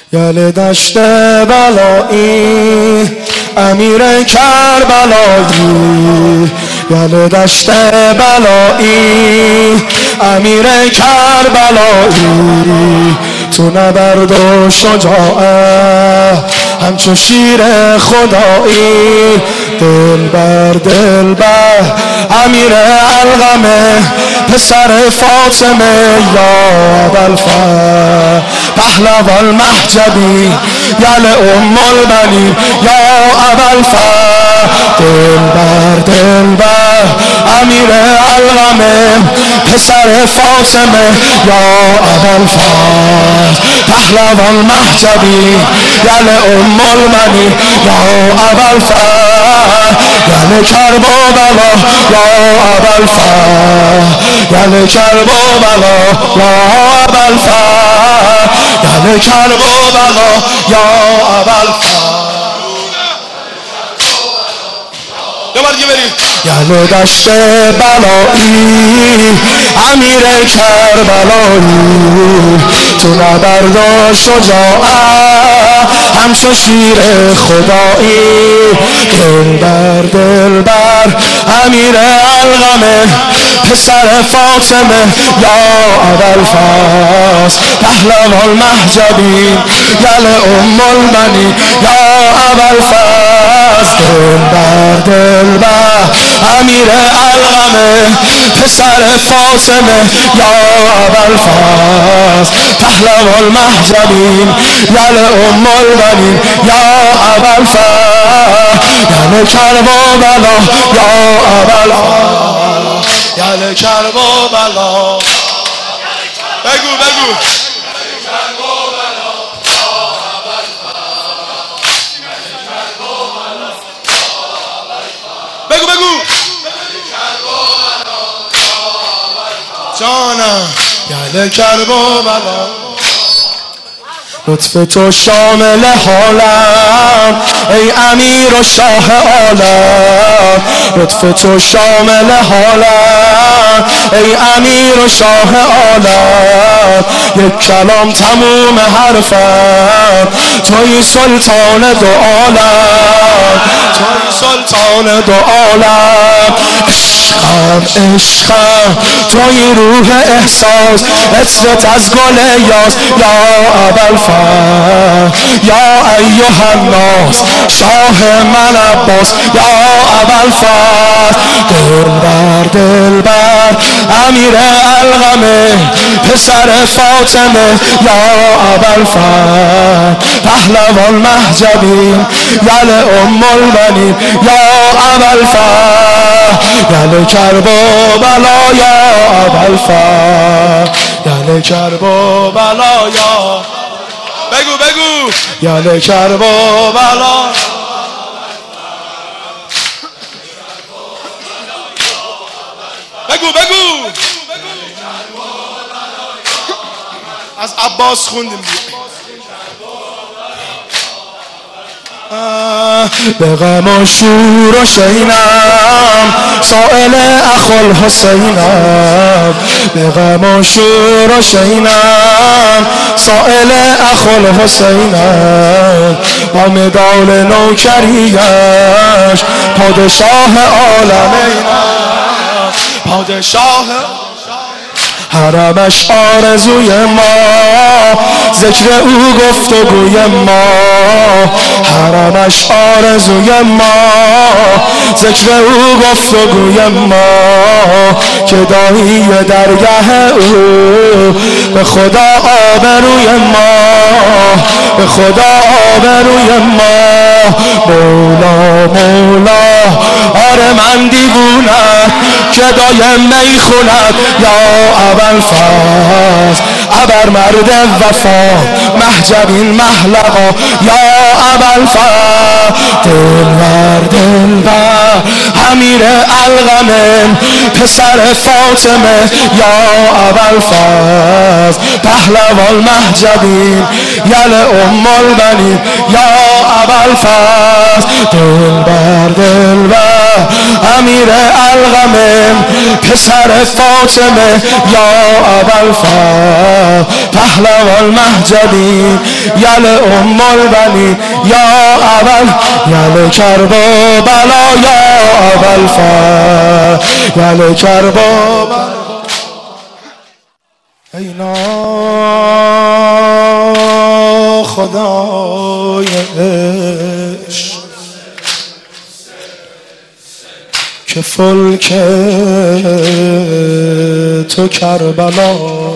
یل دشت بلایی امیر کربلایی، یل دشت بلایی امیر کربلایی، تو نبرد و شجاعت همچو شیر خدایی، دلبر دلبر امیر علقمه پسر فاطمه، یا ابوالفضل پهلوان مهجبی یل ام البنین، یا ابوالفضل دلبر دلبر امیر علقمه پسر فاطمه، یا ابوالفضل پهلوان مهجبی یل ام البنین، یا ابوالفضل یل کربلا، یا ابوالفضل یل کربلا، یا ابوالفضل یل کربلا، یا ابوالفضل. یل دشت بلایی امیر کربلایی، تو نبرد و شجاعت همچو شیر خدایی، دلبر دلبر امیر علقمه پسر فاطمه، یا ابوالفضل پهلوان مهجبی یل ام البنین، یا ابوالفضل دلبر دلبر امیر علقمه پسر فاطمه، یا ابوالفضل پهلوان مهجبی یل ام البنین، یا ابوالفضل یل کربلا، یا ابوالفضل یل کربلا. بگو بگو بگو بگو جانم، یل کربلا. لطف تو شامل حالم ای امیر و شاه عالم، لطف تو شامل حالم ای امیر و شاه عالم، یک کلام تموم حرفم توی سلطان دو عالم، توی سلطان دو عالم. عشقم عشقم توی روح احساس، عطرت از گل یاس، یا ابوالفضل یا ایها الناس شاه من عباس، یا ابوالفضل دلبر دلبر امیر علقمه پسر فاطمه، یا ابوالفضل پهلوان مهجبی یل ام البنین، یا ابوالفضل یل کربلا، یا ابوالفضل یل کربلا، یا بگو بگو یل کربلا. بگو بگو از عباس خوندیم به غم و شور و شینم سائل اخو حسینم، به غم و شور و شینم سائل اخو حسینم، با مدال نوکریش پادشاه عالمینم، پادشاه حرمش آرزوی ما، ذکر او گفتگوی ما، حرمش آرزوی ما، ذکر او گفتگوی ما، که دایی درگاه او به خدا آبروی ما، به خدا آبروی ما. مولا مولا آره من دیوونم که دایم می خوند، یا ابوالفضل ابر مرد وفا مهجبین محلقا، یا ابوالفضل دلبر دلبر امیر علقمه پسر فاطمه، یا ابوالفضل پهلوان مهجبین یل ام البنین یا ابوالفضل دلبر امیر الغمم پسر فاطمه یا ابوالفضل پهلوان مهجدین یل ام البنین یا یل کربلا یا ابوالفضل یل کربلا اینا خدای عشق که فلک تو کربلا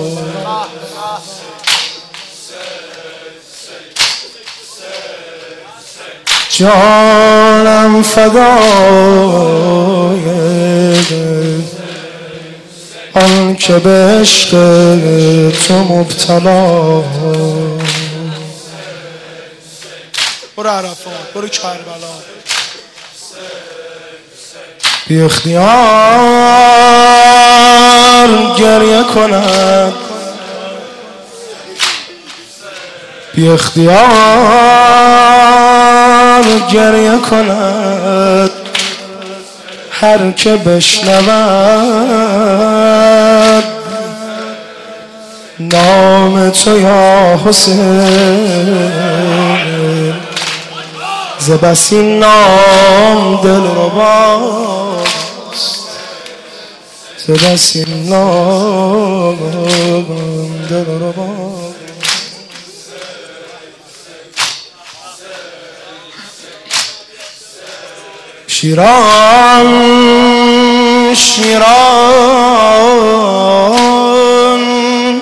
جانم فدای آن که به عشق تو مبتلا برو عرفات برو کربلا بی اختیار گریه کند بی اختیار گریه کند هر که بشنود نام تو یا حسین ز بس این نام دلرباست ز بس این نام دلرباست شیران شیران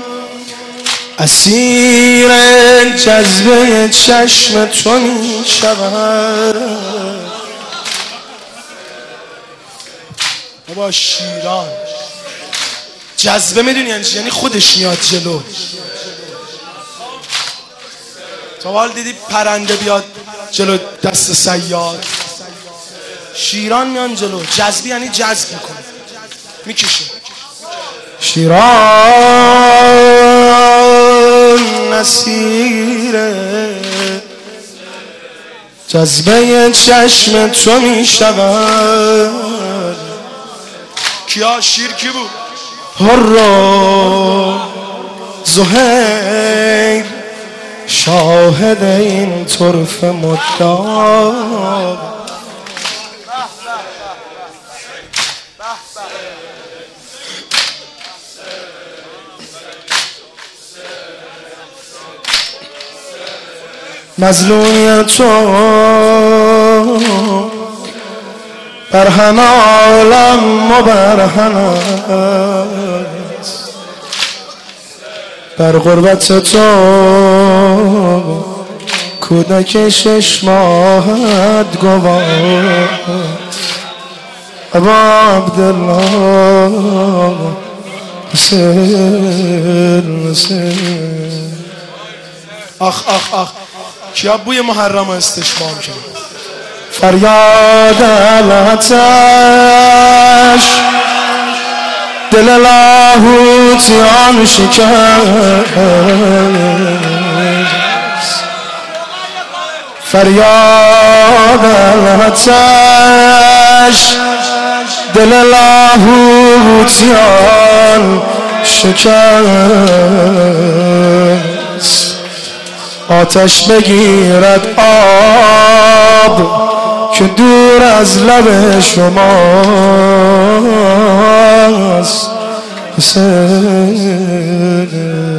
اسیر جذبه چشم تو می شود بابا شیران جذبه میدونی یعنی خودش میاد جلو تا حال دیدی پرنده بیاد جلو دست صیاد شیران میان جلو جذبی یعنی جذب میکنه میکشه شیران نصیره جذبه چشم تو میشود کیا شیر کی بود هرو زهیر شاهد این طرف مدعا مظلومیت تو بر همه عالم مبرهن است در غربت تو کودک 6 ماهت گواه ابا عبدالله حسین حسین آخ آخ آخ کیا بوی محرم استشمام کرد فریاد الاتش دل لاهوتیان شکست فریاد الاتش دل لاهوتیان شکست آتش بگیرد آب که دور از لب شماست حسین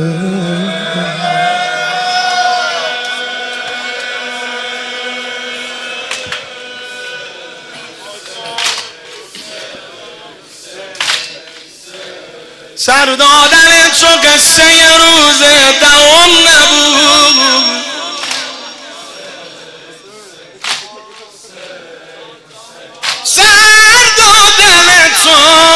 سر دادن چو قصه روز دوام نبود سر دادن چو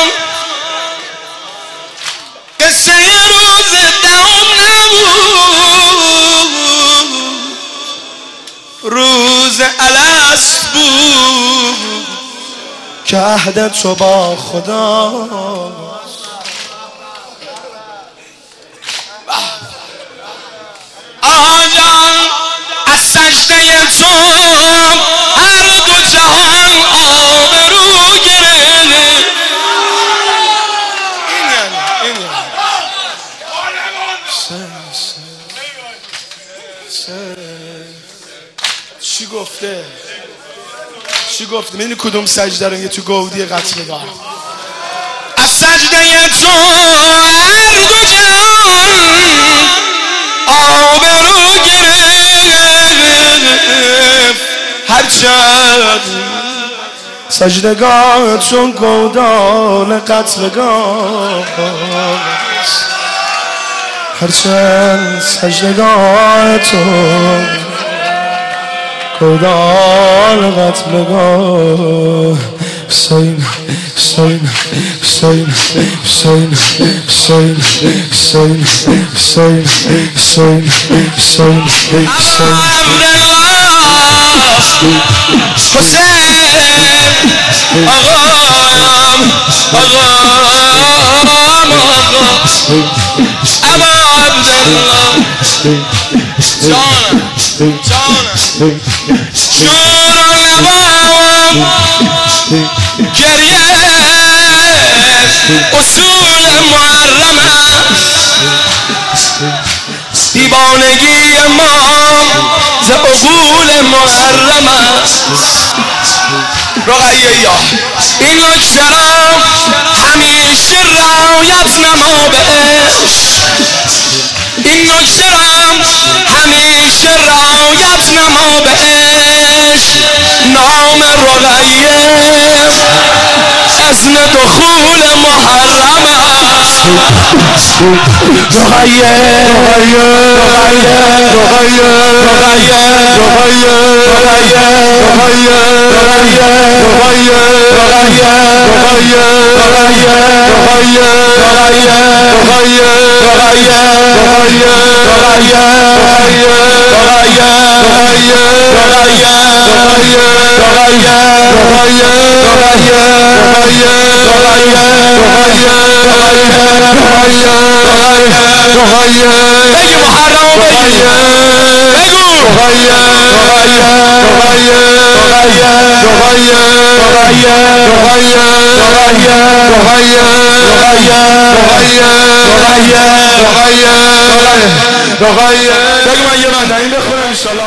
قصه روز دوام نبود روز الست بود که عهد تو با خدا آجا چی گفته؟ چی گفته؟ میدونی کدوم سجده رو میگه تو گودی قتلگاه؟ از سجده تو هر دو جهان آبرو گرفت، هرچند سجدگاه چون گودال قتلگاه، هرچند سجدگاه تو گودال قتلگاه. حسین حسین حسین حسین حسین حسین حسین حسین حسین حسین آقام ابا عبدالله جانم جانم شور نبام گریه اصول محرمه، دیوانگی ما ز اصول محرمه. رقیه یا این نکته را همیشه رعایت نما بهش، این نکته را همیشه رعایت نما بهش. نام رقیه اذن دخول محرمه. رقیه رقیه رقیه رقیه رقیه رقیه بگی محرم بگی بگو بگو من یه بنده این بخونم انشالله.